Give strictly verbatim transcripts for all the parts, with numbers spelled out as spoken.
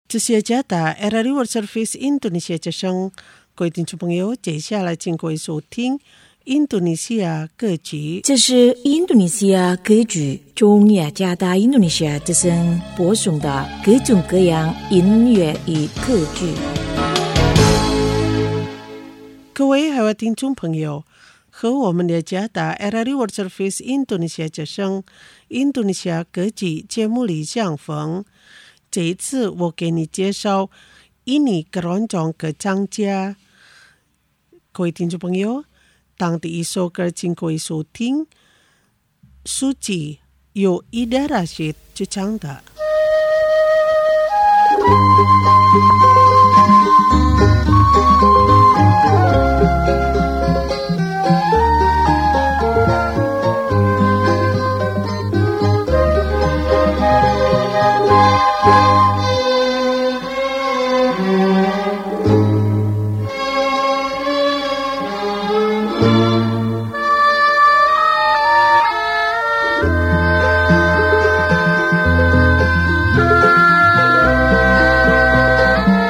这些加达 R R A World Service 印度尼西亚之声，各位听众朋友，接下来请各位收听印度尼西亚歌剧。 这是印度尼西亚歌剧中雅加达印度尼西亚之声播送的各种各样音乐与歌剧。 各位海外听众朋友，和我们的加达 R R A World Service 印度尼西亚之声印度尼西亚歌剧节目里相逢。这一次我给你介绍印尼各种歌唱家。各位听众朋友，当第一首歌请各位收听Suci由Ida Rashid主唱的。 Thank you.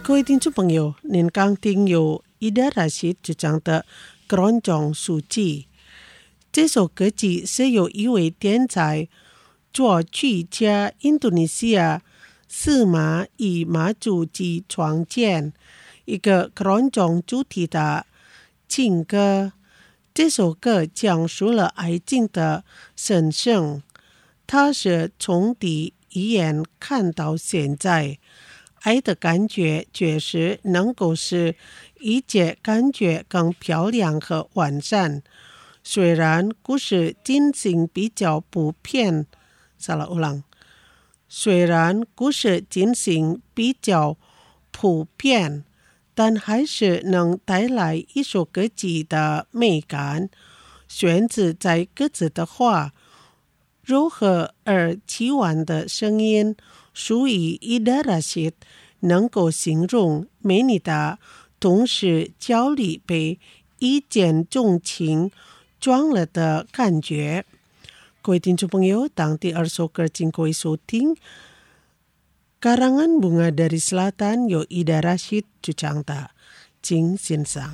各位听众朋友，您刚听由伊达拉西主唱的《Keroncong Suci》。这首歌曲是由一位天才作曲家印度尼西亚司马与马祖基创建一个 Keroncong 主题的情歌。这首歌讲述了爱情的神圣，它是从第一眼看到现在，爱的感觉确实能够使一切感觉更漂亮和完善。虽然故事进行比较普遍， salah ulang. 虽然故事进行比较普遍，但还是能带来一首歌曲的美感。选自在歌词的话，柔和而凄婉的声音属于伊达拉西，能够形容美丽的同时焦虑被一见钟情撞了的感觉。各位听众朋友，当第二首歌请各位收听 Karangan Bunga dari Selatan 由伊达拉西主唱的，请欣赏。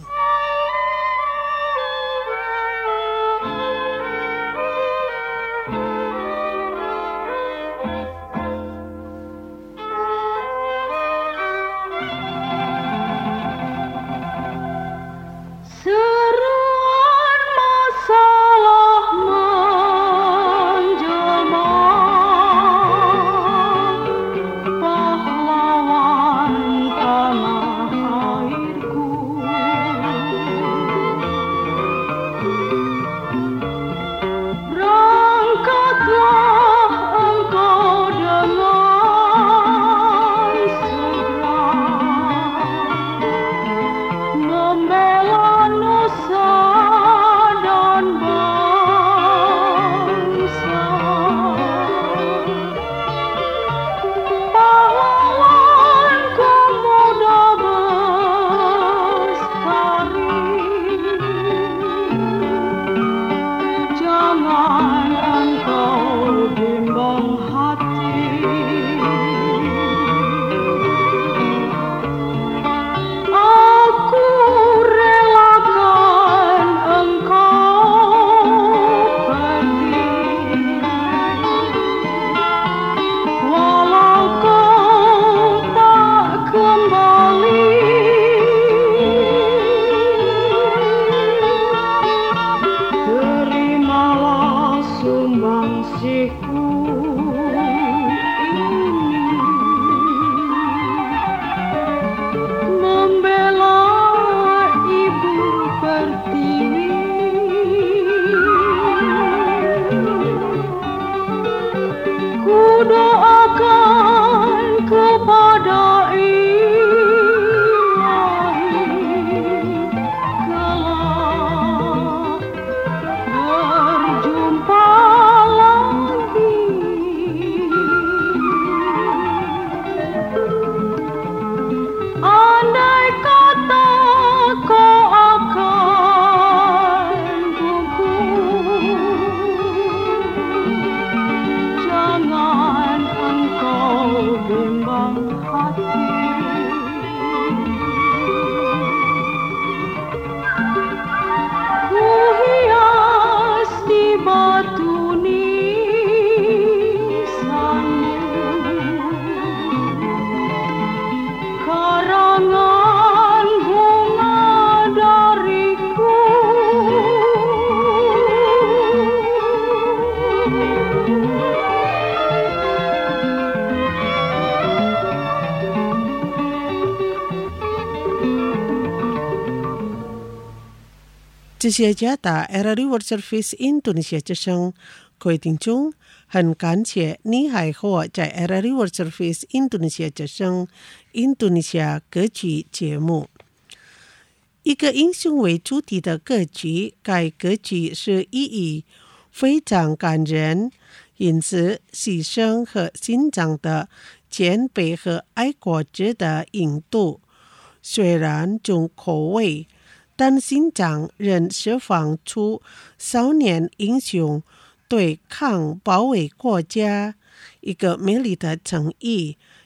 这些家的 R R I World Service Indonesia 之声，各位听众，很感谢你还和我在 R R I World Service Indonesia 之声印度尼西亚歌曲节目。一个英雄为主题的歌曲，该歌曲是意义非常感人，因此牺牲和心脏的谦卑和爱国者的引导，虽然重口味，但心脏仍释放出少年英雄对抗保卫国家一个美丽的诚意，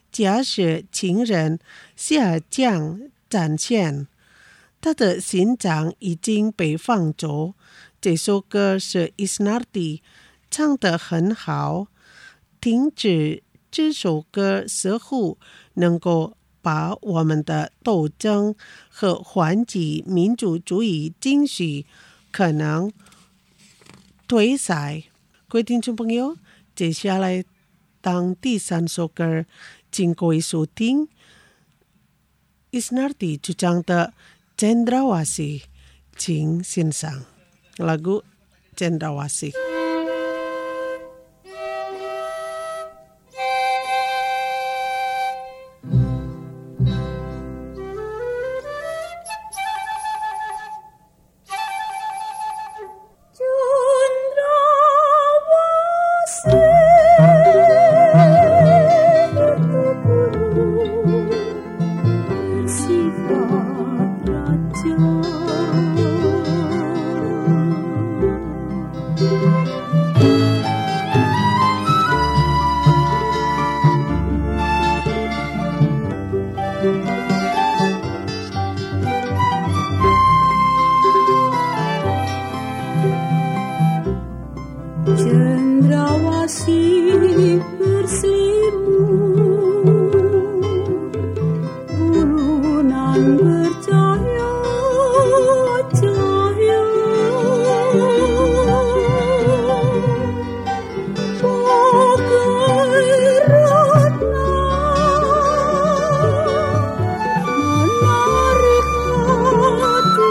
假使情人下降展现，他的心脏已经被放逐。这首歌是 Isnardi 唱得很好，停止这首歌似乎能够把我们的斗争和缓解民主主义情绪可能推塞。各位听众朋友，接下来当第三首歌，请各位收听 Isnardi 主唱的 Cendrawasih， 请欣赏lagu Cendrawasih。 Cendrawasih berselimut burunan bercahaya cahaya bagai ratna menarik hati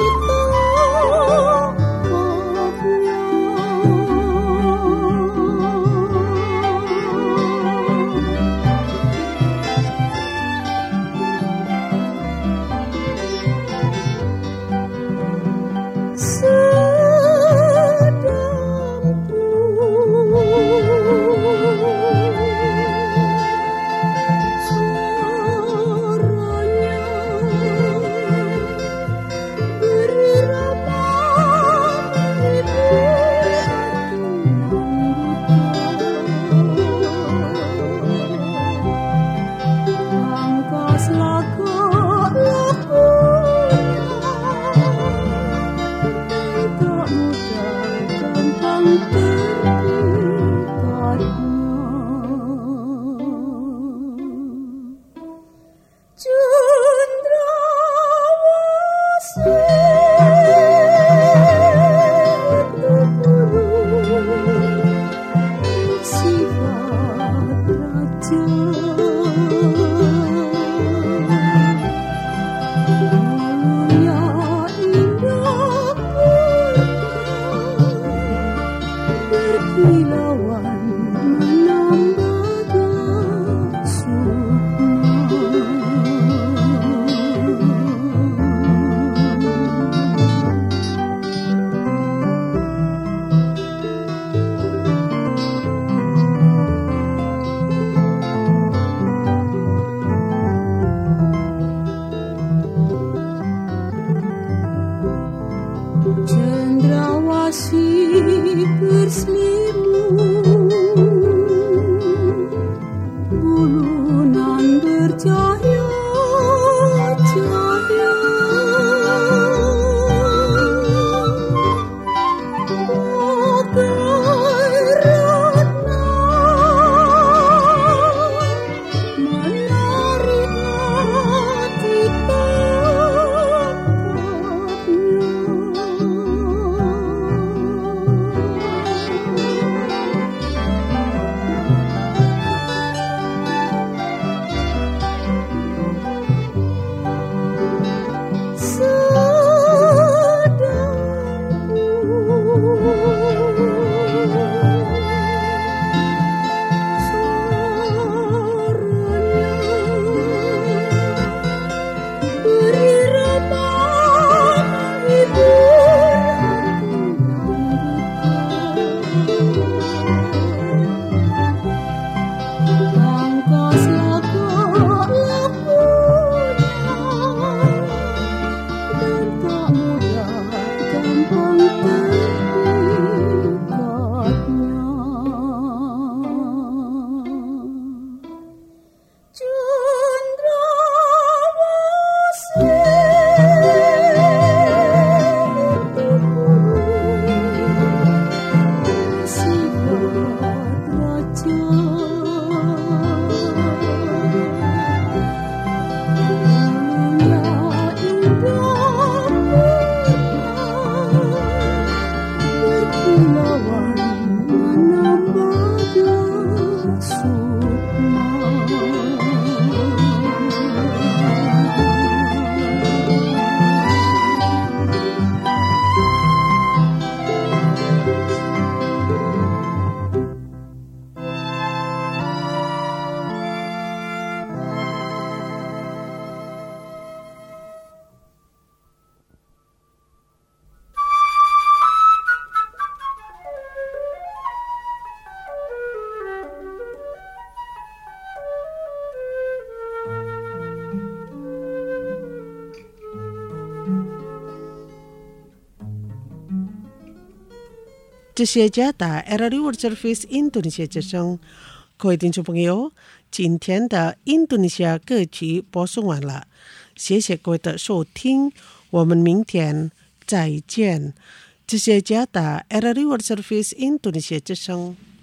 这些加打 R R World Service 印度尼西亚之声，各位听众朋友，今天的印度尼西亚歌曲播送完了，谢谢各位的收听，我们明天再见。这些加打 R R World Service 印度尼西亚之声。